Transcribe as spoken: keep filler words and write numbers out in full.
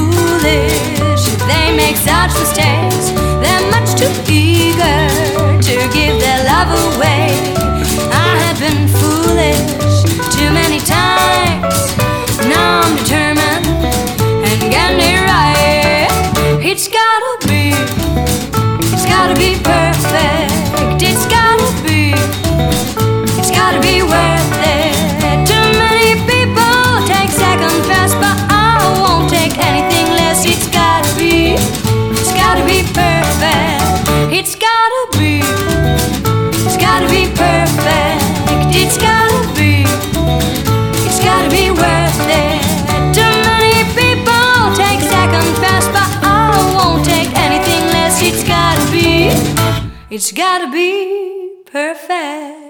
foolish if they make such mistakes. They're much too eager to give their love away. I have been foolish too many times. Now I'm determined and getting it right. It's gotta be, it's gotta be perfect. It's gotta be, it's gotta be worth it. Too many people take second best, but I won't take anything less. It's gotta be, it's gotta be perfect. It's gotta be, it's gotta be perfect. It's gotta be, it's gotta be worth it. Too many people take second best, but I won't take anything less. It's gotta be, it's gotta be perfect.